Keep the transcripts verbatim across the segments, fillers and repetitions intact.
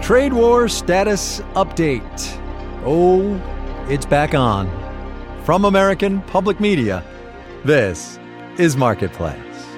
Trade war status update. Oh, it's back on. From American Public Media, this is Marketplace.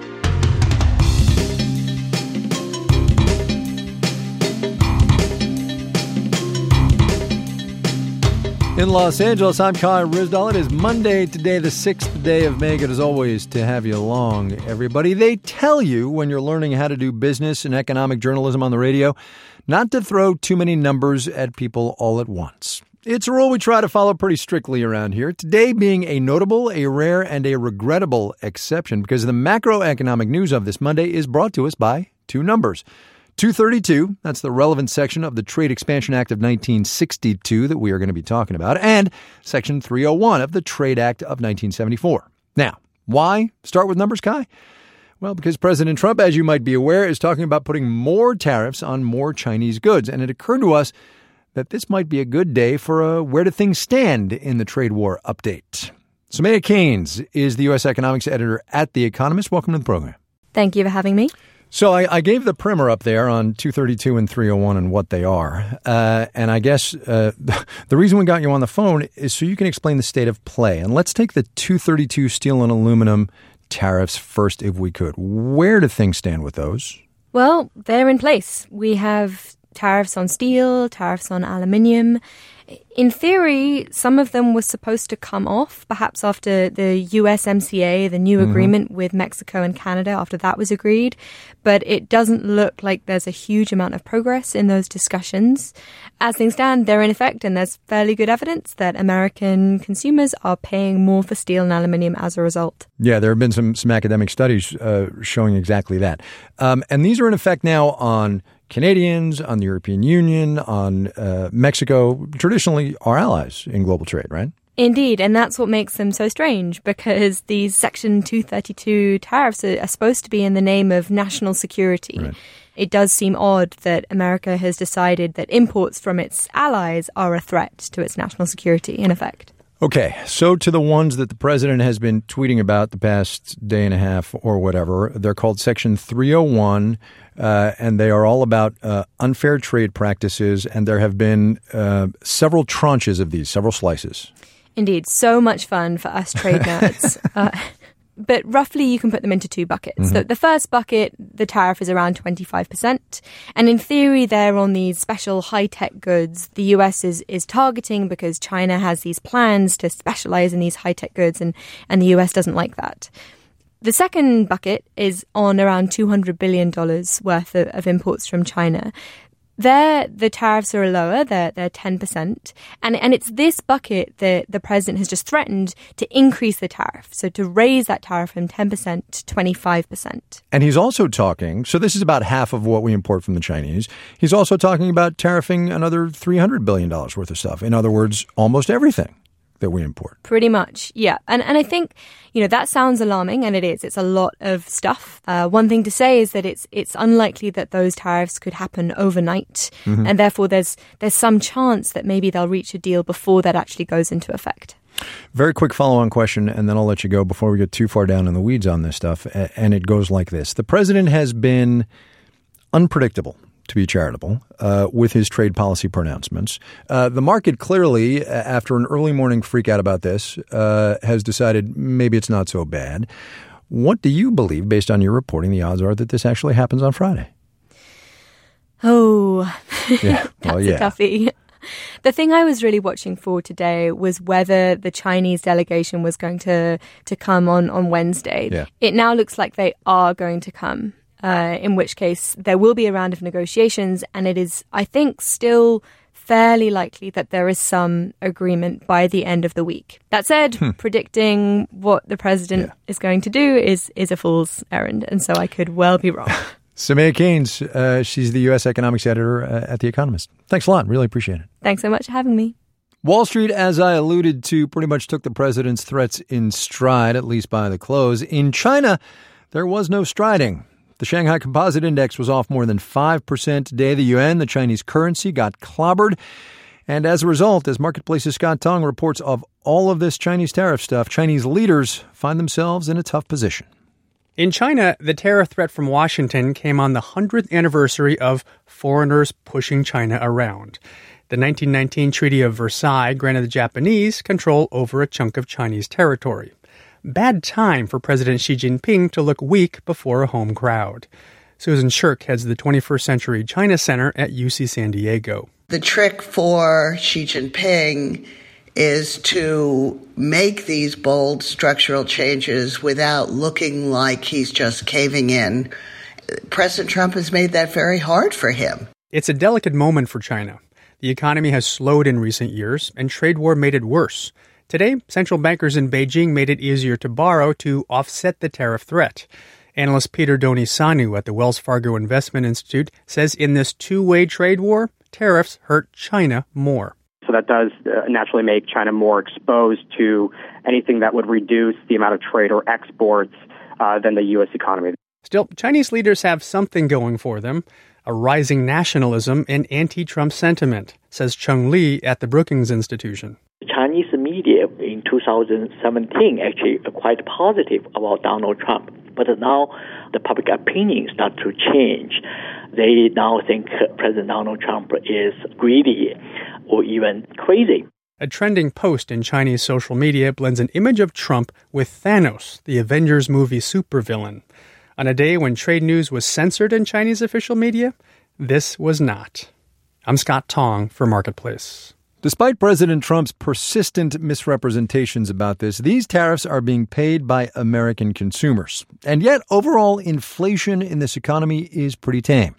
In Los Angeles, I'm Kai Ryssdal. It is Monday today, the sixth day of May. Good as always to have you along, everybody. They tell you when you're learning how to do business and economic journalism on the radio not to throw too many numbers at people all at once. It's a rule we try to follow pretty strictly around here, today being a notable, a rare, and a regrettable exception because the macroeconomic news of this Monday is brought to us by two numbers. two thirty-two, that's the relevant section of the Trade Expansion Act of nineteen sixty-two that we are going to be talking about, and Section three oh one of the Trade Act of nineteen seventy-four. Now, why start with numbers, Kai? Well, because President Trump, as you might be aware, is talking about putting more tariffs on more Chinese goods, and it occurred to us that this might be a good day for a Where Do Things Stand in the Trade War update. Soumaya Keynes is the U S economics editor at The Economist. Welcome to the program. Thank you for having me. So I, I gave the primer up there on two thirty-two and three oh one and what they are. Uh, and I guess uh, the reason we got you on the phone is so you can explain the state of play. And let's take the two thirty-two steel and aluminum tariffs first, if we could. Where do things stand with those? Well, they're in place. We have tariffs on steel, tariffs on aluminium. In theory, some of them were supposed to come off, perhaps after the U S M C A, the new mm-hmm. agreement with Mexico and Canada, after that was agreed. But it doesn't look like there's a huge amount of progress in those discussions. As things stand, they're in effect, and there's fairly good evidence that American consumers are paying more for steel and aluminium as a result. Yeah, there have been some, some academic studies uh, showing exactly that. Um, and these are in effect now on Canadians, on the European Union, on uh, Mexico, traditionally our allies in global trade, right? Indeed, and that's what makes them so strange, because these Section two thirty-two tariffs are, are supposed to be in the name of national security. Right. It does seem odd that America has decided that imports from its allies are a threat to its national security, in effect. Okay, so to the ones that the president has been tweeting about the past day and a half or whatever, they're called Section three oh one, uh, and they are all about uh, unfair trade practices, and there have been uh, several tranches of these, several slices. Indeed, so much fun for us trade nerds. uh, But roughly, you can put them into two buckets. Mm-hmm. So the first bucket, the tariff is around twenty-five percent. And in theory, they're on these special high-tech goods the U S is, is targeting because China has these plans to specialize in these high-tech goods, and, and the U S doesn't like that. The second bucket is on around two hundred billion dollars worth of, of imports from China. There, the tariffs are lower, they're, they're ten percent. And, and it's this bucket that the president has just threatened to increase the tariff. So to raise that tariff from ten percent to twenty-five percent. And he's also talking, so this is about half of what we import from the Chinese. He's also talking about tariffing another three hundred billion dollars worth of stuff. In other words, almost everything that we import. Pretty much, yeah. And and I think, you know, that sounds alarming, and it is. It's a lot of stuff. Uh, one thing to say is that it's it's unlikely that those tariffs could happen overnight, mm-hmm. and therefore there's there's some chance that maybe they'll reach a deal before that actually goes into effect. Very quick follow-on question, and then I'll let you go before we get too far down in the weeds on this stuff. And it goes like this. The president has been unpredictable, to be charitable, uh, with his trade policy pronouncements. Uh, the market clearly, after an early morning freak out about this, uh, has decided maybe it's not so bad. What do you believe, based on your reporting, the odds are that this actually happens on Friday? Oh, yeah. that's well, yeah. a toughie. The thing I was really watching for today was whether the Chinese delegation was going to, to come on, on Wednesday. Yeah. It now looks like they are going to come. Uh, in which case there will be a round of negotiations, and it is, I think, still fairly likely that there is some agreement by the end of the week. That said, hmm. predicting what the president yeah. is going to do is, is a fool's errand, and so I could well be wrong. Soumaya Keynes, uh, she's the U S economics editor uh, at The Economist. Thanks a lot. Really appreciate it. Thanks so much for having me. Wall Street, as I alluded to, pretty much took the president's threats in stride, at least by the close. In China, there was no striding. The Shanghai Composite Index was off more than five percent today. The yuan, the Chinese currency, got clobbered. And as a result, as Marketplace's Scott Tong reports of all of this Chinese tariff stuff, Chinese leaders find themselves in a tough position. In China, the tariff threat from Washington came on the hundredth anniversary of foreigners pushing China around. The nineteen nineteen Treaty of Versailles granted the Japanese control over a chunk of Chinese territory. Bad time for President Xi Jinping to look weak before a home crowd. Susan Shirk heads the twenty-first Century China Center at U C San Diego. The trick for Xi Jinping is to make these bold structural changes without looking like he's just caving in. President Trump has made that very hard for him. It's a delicate moment for China. The economy has slowed in recent years, and trade war made it worse. Today, central bankers in Beijing made it easier to borrow to offset the tariff threat. Analyst Peter Donisanu at the Wells Fargo Investment Institute says in this two-way trade war, tariffs hurt China more. So that does uh, naturally make China more exposed to anything that would reduce the amount of trade or exports uh, than the U S economy. Still, Chinese leaders have something going for them, a rising nationalism and anti-Trump sentiment, says Cheng Li at the Brookings Institution. Chinese media in two thousand seventeen actually are quite positive about Donald Trump. But now the public opinion starts to change. They now think President Donald Trump is greedy or even crazy. A trending post in Chinese social media blends an image of Trump with Thanos, the Avengers movie supervillain. On a day when trade news was censored in Chinese official media, this was not. I'm Scott Tong for Marketplace. Despite President Trump's persistent misrepresentations about this, these tariffs are being paid by American consumers. And yet, overall inflation in this economy is pretty tame.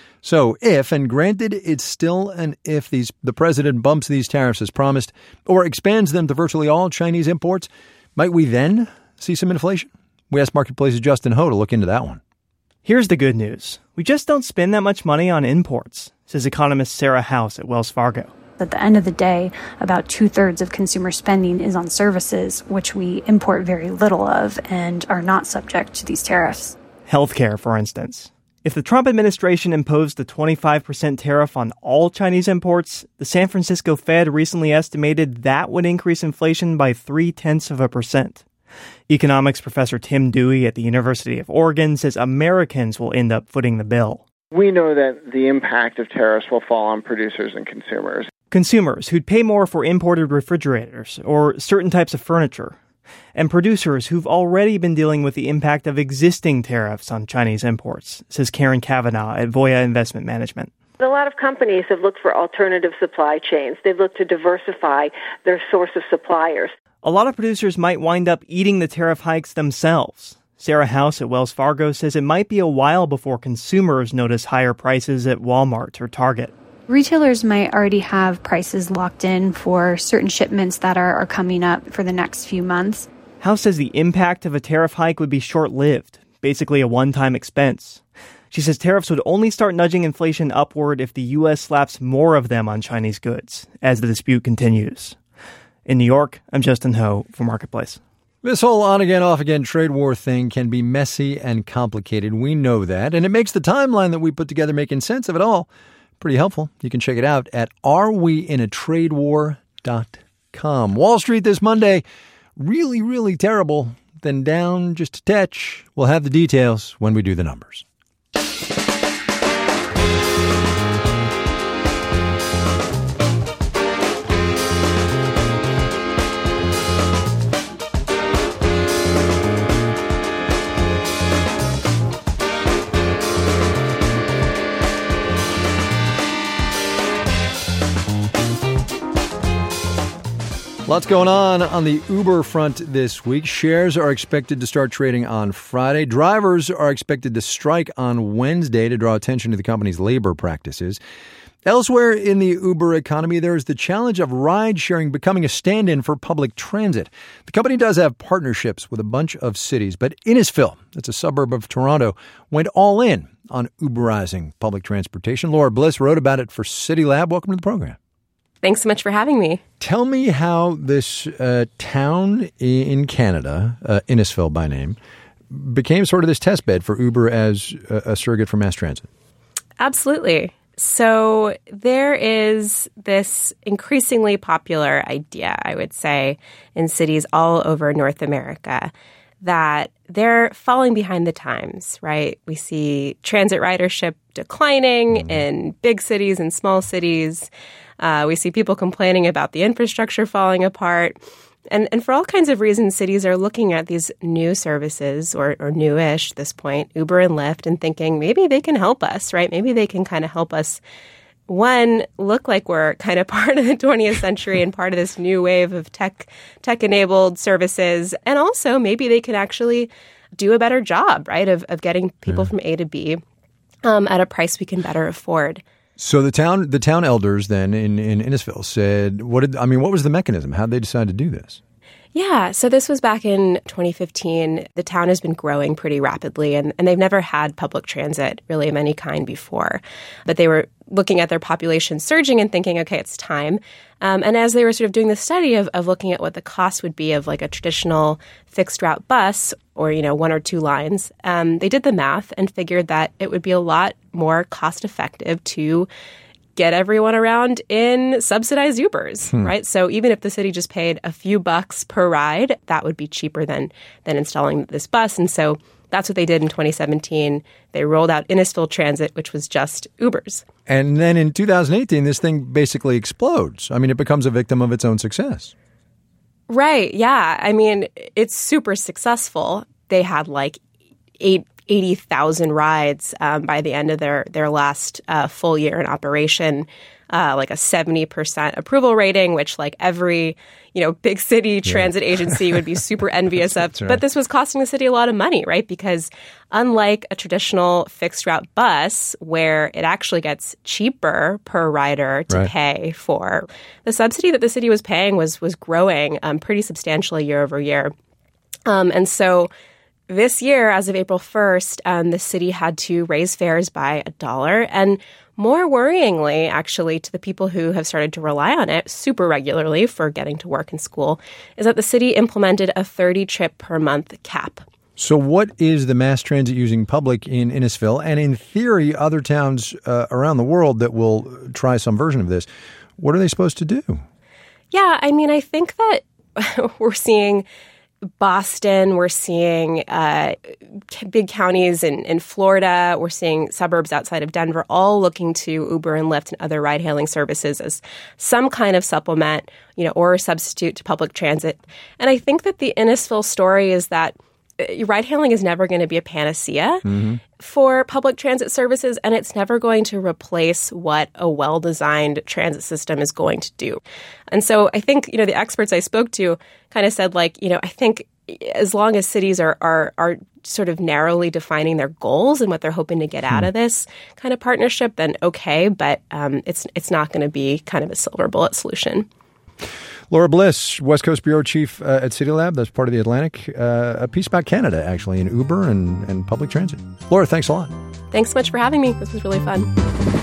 So if, and granted it's still an if, these the president bumps these tariffs as promised or expands them to virtually all Chinese imports, might we then see some inflation? We asked Marketplace's Justin Ho to look into that one. Here's the good news. We just don't spend that much money on imports, says economist Sarah House at Wells Fargo. At the end of the day, about two-thirds of consumer spending is on services, which we import very little of and are not subject to these tariffs. Healthcare, for instance. If the Trump administration imposed a twenty-five percent tariff on all Chinese imports, the San Francisco Fed recently estimated that would increase inflation by three-tenths of a percent. Economics professor Tim Dewey at the University of Oregon says Americans will end up footing the bill. We know that the impact of tariffs will fall on producers and consumers. Consumers who'd pay more for imported refrigerators or certain types of furniture. And producers who've already been dealing with the impact of existing tariffs on Chinese imports, says Karen Kavanaugh at Voya Investment Management. A lot of companies have looked for alternative supply chains. They've looked to diversify their source of suppliers. A lot of producers might wind up eating the tariff hikes themselves. Sarah House at Wells Fargo says it might be a while before consumers notice higher prices at Walmart or Target. Retailers might already have prices locked in for certain shipments that are, are coming up for the next few months. House says the impact of a tariff hike would be short-lived, basically a one-time expense. She says tariffs would only start nudging inflation upward if the U S slaps more of them on Chinese goods as the dispute continues. In New York, I'm Justin Ho for Marketplace. This whole on-again, off-again trade war thing can be messy and complicated. We know that, and it makes the timeline that we put together making sense of it all pretty helpful. You can check it out at are we in a trade war dot com. Wall Street this Monday, really, really terrible. Then down just a touch. We'll have the details when we do the numbers. Lots going on on the Uber front this week. Shares are expected to start trading on Friday. Drivers are expected to strike on Wednesday to draw attention to the company's labor practices. Elsewhere in the Uber economy, there is the challenge of ride-sharing becoming a stand-in for public transit. The company does have partnerships with a bunch of cities, but Innisfil, that's a suburb of Toronto, went all in on Uberizing public transportation. Laura Bliss wrote about it for City Lab. Welcome to the program. Thanks so much for having me. Tell me how this uh, town in Canada, uh, Innisfil by name, became sort of this test bed for Uber as a, a surrogate for mass transit. Absolutely. So there is this increasingly popular idea, I would say, in cities all over North America that they're falling behind the times, right? We see transit ridership declining mm-hmm. in big cities and small cities. Uh, we see people complaining about the infrastructure falling apart. And and for all kinds of reasons, cities are looking at these new services, or, or newish at this point, Uber and Lyft, and thinking maybe they can help us, right? Maybe they can kind of help us, one, look like we're kind of part of the twentieth century and part of this new wave of tech, tech-enabled services. And also maybe they can actually do a better job, right, of, of getting people yeah. from A to B um, at a price we can better afford. So the town, the town elders then in, in Innisfil said, "What did I mean? What was the mechanism? How did they decide to do this?" Yeah, so this was back in twenty fifteen. The town has been growing pretty rapidly, and, and they've never had public transit really of any kind before. But they were looking at their population surging and thinking, okay, it's time. Um, and as they were sort of doing the study of, of looking at what the cost would be of like a traditional fixed route bus or, you know, one or two lines, um, they did the math and figured that it would be a lot more cost effective to get everyone around in subsidized Ubers, hmm. right? So even if the city just paid a few bucks per ride, that would be cheaper than than installing this bus. And so that's what they did in twenty seventeen. They rolled out Innisfil Transit, which was just Ubers. And then in two thousand eighteen, this thing basically explodes. I mean, it becomes a victim of its own success. Right, yeah. I mean, it's super successful. They had like eight eighty thousand rides um, by the end of their, their last uh, full year in operation, uh, like a seventy percent approval rating, which like every, you know, big city yeah. transit agency would be super envious of. Right. But this was costing the city a lot of money, right? Because unlike a traditional fixed route bus where it actually gets cheaper per rider to right. pay for, the subsidy that the city was paying was, was growing um, pretty substantially year over year. Um, and so this year, as of April first, um, the city had to raise fares by a dollar. And more worryingly, actually, to the people who have started to rely on it super regularly for getting to work and school, is that the city implemented a thirty trip per month cap. So what is the mass transit using public in Innisfil, and in theory, other towns uh, around the world that will try some version of this? What are they supposed to do? Yeah, I mean, I think that we're seeing Boston, we're seeing uh, big counties in, in Florida, we're seeing suburbs outside of Denver all looking to Uber and Lyft and other ride-hailing services as some kind of supplement, you know, or a substitute to public transit. And I think that the Innisfil story is that ride-hailing is never going to be a panacea mm-hmm. for public transit services, and it's never going to replace what a well-designed transit system is going to do. And so I think, you know, the experts I spoke to kind of said, like, you know, I think as long as cities are are are sort of narrowly defining their goals and what they're hoping to get hmm. out of this kind of partnership, then okay, but um, it's it's not going to be kind of a silver bullet solution. Laura Bliss, West Coast Bureau Chief uh, at City Lab. That's part of The Atlantic. Uh, a piece about Canada, actually, in Uber and, and public transit. Laura, thanks a lot. Thanks so much for having me. This was really fun.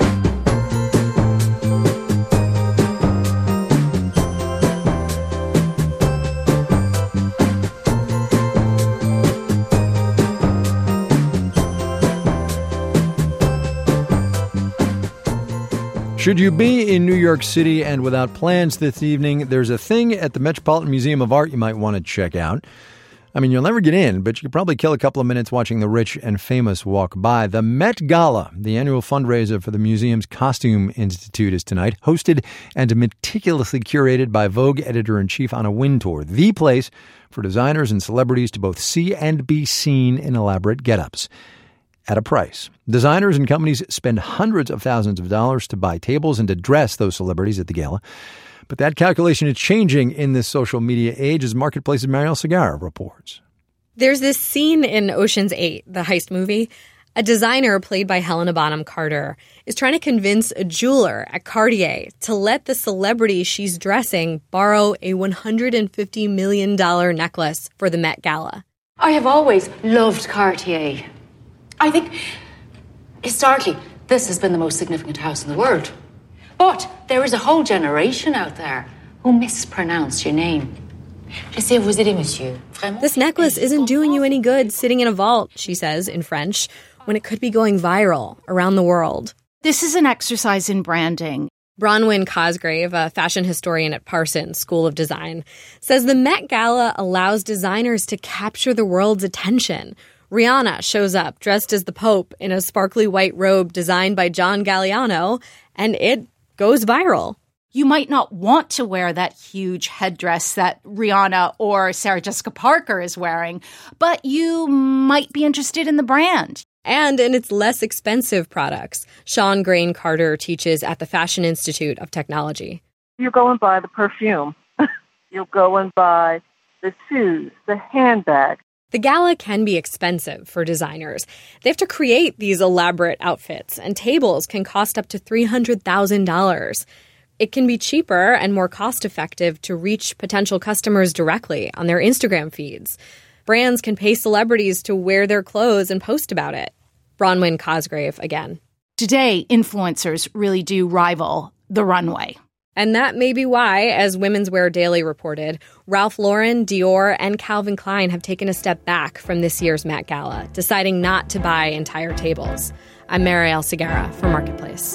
Should you be in New York City and without plans this evening, there's a thing at the Metropolitan Museum of Art you might want to check out. I mean, you'll never get in, but you could probably kill a couple of minutes watching the rich and famous walk by. The Met Gala, the annual fundraiser for the museum's Costume Institute, is tonight, hosted and meticulously curated by Vogue editor-in-chief Anna Wintour, the place for designers and celebrities to both see and be seen in elaborate get-ups. At a price. Designers and companies spend hundreds of thousands of dollars to buy tables and to dress those celebrities at the gala. But that calculation is changing in this social media age, as Marketplace's Mariel Segarra reports. There's this scene in Ocean's Eight, the heist movie. A designer, played by Helena Bonham Carter, is trying to convince a jeweler at Cartier to let the celebrity she's dressing borrow a one hundred fifty million dollars necklace for the Met Gala. I have always loved Cartier. I think, historically, this has been the most significant house in the world. But there is a whole generation out there who mispronounce your name. J'essaie de vous aider, monsieur. This necklace isn't doing you any good sitting in a vault, she says in French, when it could be going viral around the world. This is an exercise in branding. Bronwyn Cosgrave, a fashion historian at Parsons School of Design, says the Met Gala allows designers to capture the world's attention. Rihanna shows up dressed as the Pope in a sparkly white robe designed by John Galliano, and it goes viral. You might not want to wear that huge headdress that Rihanna or Sarah Jessica Parker is wearing, but you might be interested in the brand. And in its less expensive products. Sean Grain Carter teaches at the Fashion Institute of Technology. You go and buy the perfume. You'll go and buy the shoes, the handbag. The gala can be expensive for designers. They have to create these elaborate outfits, and tables can cost up to three hundred thousand dollars. It can be cheaper and more cost-effective to reach potential customers directly on their Instagram feeds. Brands can pay celebrities to wear their clothes and post about it. Bronwyn Cosgrave again. Today, influencers really do rival the runway. And that may be why, as Women's Wear Daily reported, Ralph Lauren, Dior, and Calvin Klein have taken a step back from this year's Met Gala, deciding not to buy entire tables. I'm Marielle Segarra for Marketplace.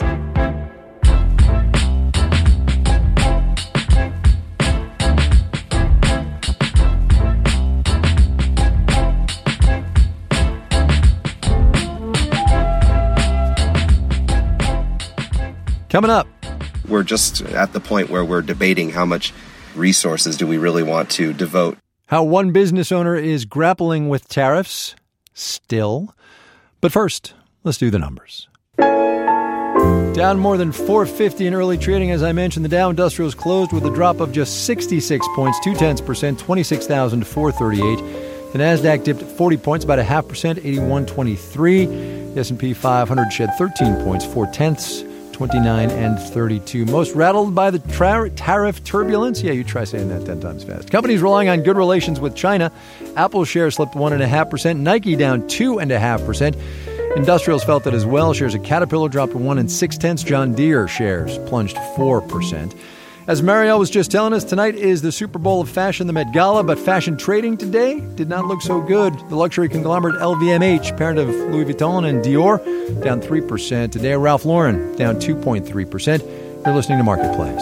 Coming up. We're just at the point where we're debating how much resources do we really want to devote. How one business owner is grappling with tariffs still. But first, let's do the numbers. Down more than four fifty in early trading. As I mentioned, the Dow Industrials closed with a drop of just sixty-six points, two-tenths percent, twenty-six thousand four hundred thirty-eight. The Nasdaq dipped forty points, about a half percent, eighty-one twenty-three. The S and P five hundred shed thirteen points, four-tenths, twenty-nine and thirty-two. Most rattled by the tra- tariff turbulence. Yeah, you try saying that ten times fast. Companies relying on good relations with China. Apple shares slipped one point five percent. Nike down two point five percent. Industrials felt it as well. Shares of Caterpillar dropped one and six-tenths. John Deere shares plunged four percent. As Marielle was just telling us, tonight is the Super Bowl of fashion, the Met Gala, but fashion trading today did not look so good. The luxury conglomerate L V M H, parent of Louis Vuitton and Dior, down three percent. Today, Ralph Lauren down two point three percent. You're listening to Marketplace.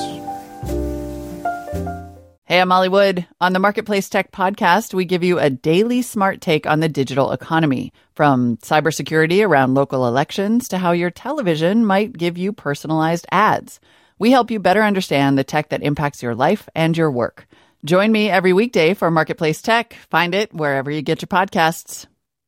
Hey, I'm Molly Wood. On the Marketplace Tech Podcast, we give you a daily smart take on the digital economy, from cybersecurity around local elections to how your television might give you personalized ads. We help you better understand the tech that impacts your life and your work. Join me every weekday for Marketplace Tech. Find it wherever you get your podcasts.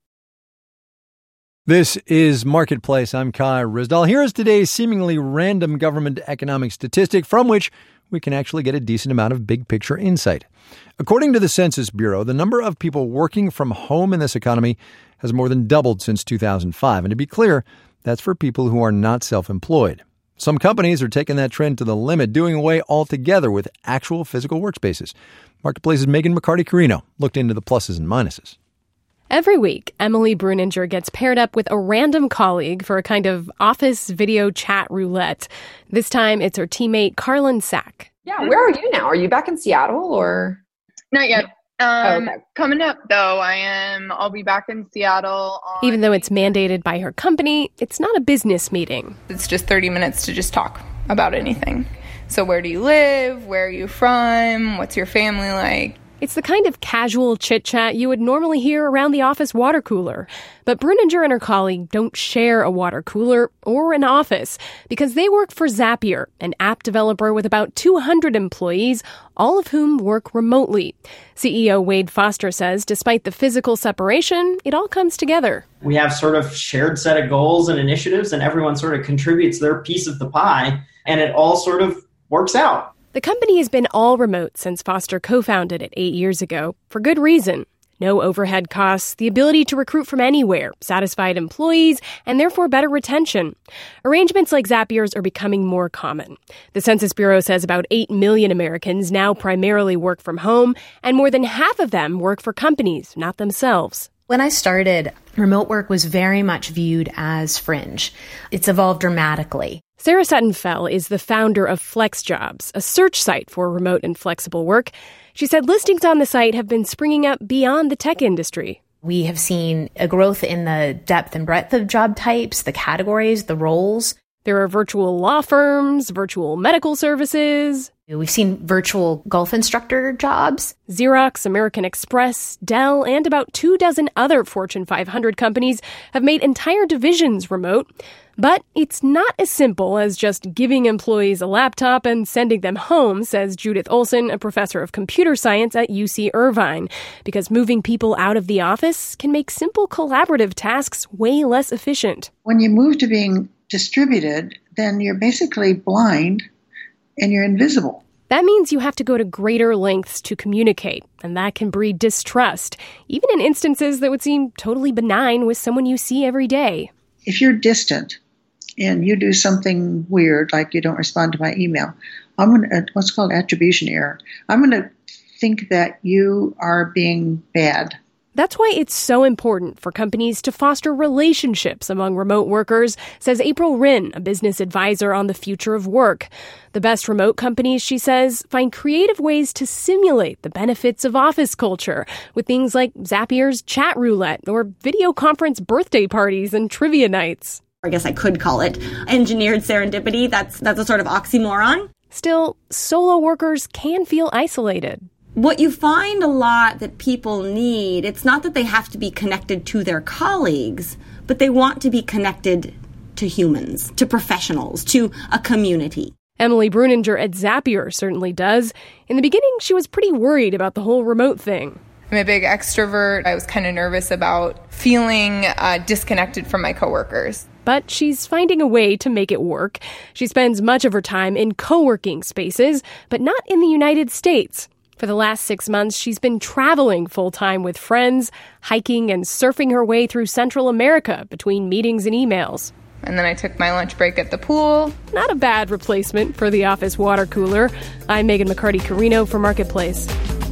This is Marketplace. I'm Kai Ryssdal. Here is today's seemingly random government economic statistic from which we can actually get a decent amount of big-picture insight. According to the Census Bureau, the number of people working from home in this economy has more than doubled since two thousand five. And to be clear, that's for people who are not self-employed. Some companies are taking that trend to the limit, doing away altogether with actual physical workspaces. Marketplace's Megan McCarty-Carino looked into the pluses and minuses. Every week, Emily Bruninger gets paired up with a random colleague for a kind of office video chat roulette. This time, it's her teammate, Carlin Sack. Yeah, where are you now? Are you back in Seattle or? Not yet. Um, oh, okay. Coming up, though, I am. I'll be back in Seattle. On Even though it's mandated by her company, it's not a business meeting. It's just thirty minutes to just talk about anything. So where do you live? Where are you from? What's your family like? It's the kind of casual chit-chat you would normally hear around the office water cooler. But Bruninger and her colleague don't share a water cooler or an office because they work for Zapier, an app developer with about two hundred employees, all of whom work remotely. C E O Wade Foster says despite the physical separation, it all comes together. We have sort of shared set of goals and initiatives, and everyone sort of contributes their piece of the pie, and it all sort of works out. The company has been all remote since Foster co-founded it eight years ago, for good reason. No overhead costs, the ability to recruit from anywhere, satisfied employees, and therefore better retention. Arrangements like Zapier's are becoming more common. The Census Bureau says about eight million Americans now primarily work from home, and more than half of them work for companies, not themselves. When I started, remote work was very much viewed as fringe. It's evolved dramatically. Sarah Sutton-Fell is the founder of FlexJobs, a search site for remote and flexible work. She said listings on the site have been springing up beyond the tech industry. We have seen a growth in the depth and breadth of job types, the categories, the roles. There are virtual law firms, virtual medical services. We've seen virtual golf instructor jobs. Xerox, American Express, Dell, and about two dozen other Fortune five hundred companies have made entire divisions remote. But it's not as simple as just giving employees a laptop and sending them home, says Judith Olson, a professor of computer science at U C Irvine, because moving people out of the office can make simple collaborative tasks way less efficient. When you move to being distributed, then you're basically blind and you're invisible. That means you have to go to greater lengths to communicate, and that can breed distrust, even in instances that would seem totally benign with someone you see every day. If you're distant and you do something weird, like you don't respond to my email, I'm going to, what's called attribution error, I'm going to think that you are being bad. That's why it's so important for companies to foster relationships among remote workers, says April Rinn, a business advisor on the future of work. The best remote companies, she says, find creative ways to simulate the benefits of office culture with things like Zapier's chat roulette or video conference birthday parties and trivia nights. I guess I could call it engineered serendipity. That's that's a sort of oxymoron. Still, solo workers can feel isolated. What you find a lot that people need, it's not that they have to be connected to their colleagues, but they want to be connected to humans, to professionals, to a community. Emily Bruninger at Zapier certainly does. In the beginning, she was pretty worried about the whole remote thing. I'm a big extrovert. I was kind of nervous about feeling uh, disconnected from my coworkers. But she's finding a way to make it work. She spends much of her time in co-working spaces, but not in the United States. For the last six months, she's been traveling full-time with friends, hiking and surfing her way through Central America between meetings and emails. And then I took my lunch break at the pool. Not a bad replacement for the office water cooler. I'm Megan McCarty-Carino for Marketplace.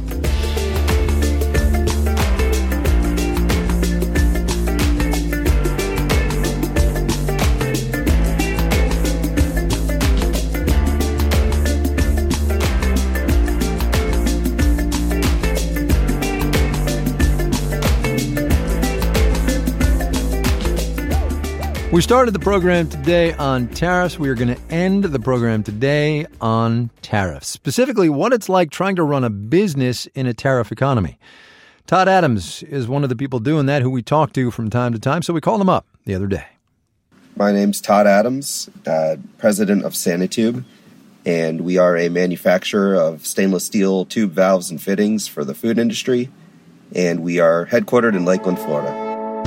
We started the program today on tariffs. We are going to end the program today on tariffs, specifically what it's like trying to run a business in a tariff economy. Todd Adams is one of the people doing that who we talk to from time to time, so we called him up the other day. My name's Todd Adams, uh, president of Sanitube, and we are a manufacturer of stainless steel tube valves and fittings for the food industry, and we are headquartered in Lakeland, Florida.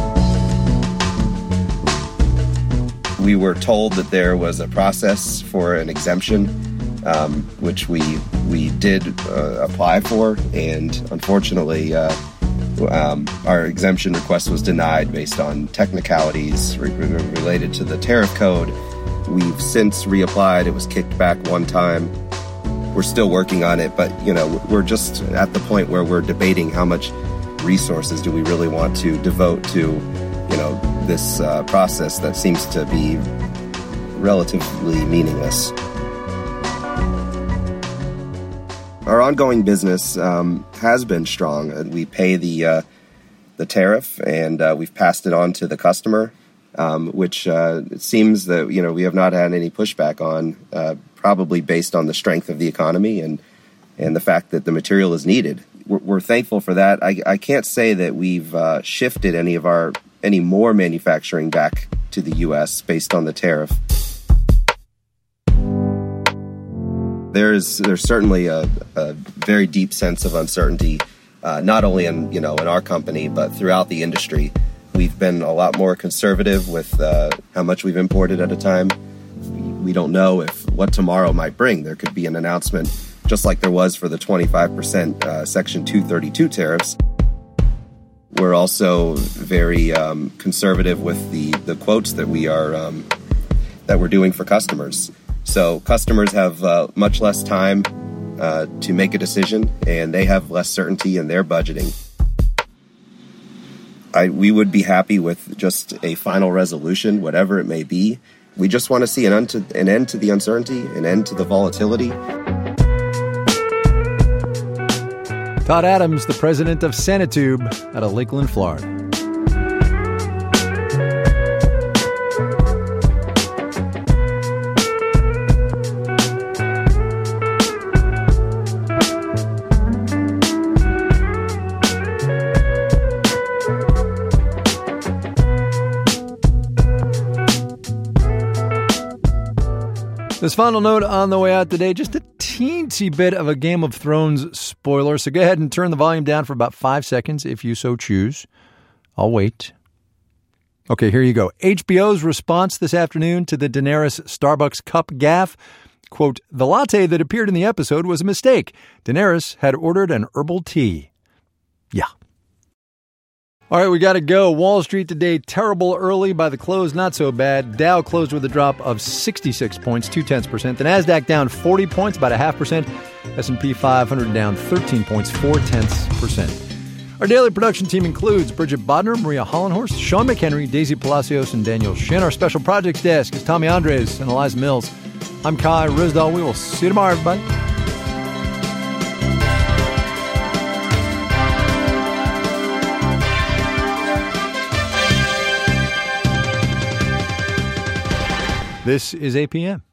We were told that there was a process for an exemption, um, which we we did uh, apply for, and unfortunately, uh, um, our exemption request was denied based on technicalities re- related to the tariff code. We've since reapplied. It was kicked back one time. We're still working on it, but you know, we're just at the point where we're debating how much resources do we really want to devote to, you know, this uh, process that seems to be relatively meaningless. Our ongoing business um, has been strong. We pay the uh, the tariff, and uh, we've passed it on to the customer, um, which uh, it seems that you know we have not had any pushback on, uh, probably based on the strength of the economy and and the fact that the material is needed. We're, we're thankful for that. I, I can't say that we've uh, shifted any of our any more manufacturing back to the U S based on the tariff. There's there's certainly a, a very deep sense of uncertainty, uh, not only in you know in our company but throughout the industry. We've been a lot more conservative with uh, how much we've imported at a time. We don't know if what tomorrow might bring. There could be an announcement, just like there was for the twenty-five percent uh, Section two thirty-two tariffs. We're also very um, conservative with the, the quotes that we are um, that we're doing for customers. So customers have uh, much less time uh, to make a decision, and they have less certainty in their budgeting. I, we would be happy with just a final resolution, whatever it may be. We just want to see an, un- to, an end to the uncertainty, an end to the volatility. Todd Adams, the president of Sanitube out of Lakeland, Florida. This final note on the way out today, just a teensy bit of a Game of Thrones spoiler. So go ahead and turn the volume down for about five seconds if you so choose. I'll wait. Okay, here you go. H B O's response this afternoon to the Daenerys Starbucks cup gaffe. Quote, the latte that appeared in the episode was a mistake. Daenerys had ordered an herbal tea. Yeah. All right, we got to go. Wall Street today, terrible early. By the close, not so bad. Dow closed with a drop of sixty-six points, two-tenths percent. The NASDAQ down forty points, about a half percent. S and P five hundred down thirteen points, four-tenths percent. Our daily production team includes Bridget Bodner, Maria Hollenhorst, Sean McHenry, Daisy Palacios, and Daniel Shin. Our special projects desk is Tommy Andres and Eliza Mills. I'm Kai Ryssdal. We will see you tomorrow, everybody. This is A P M.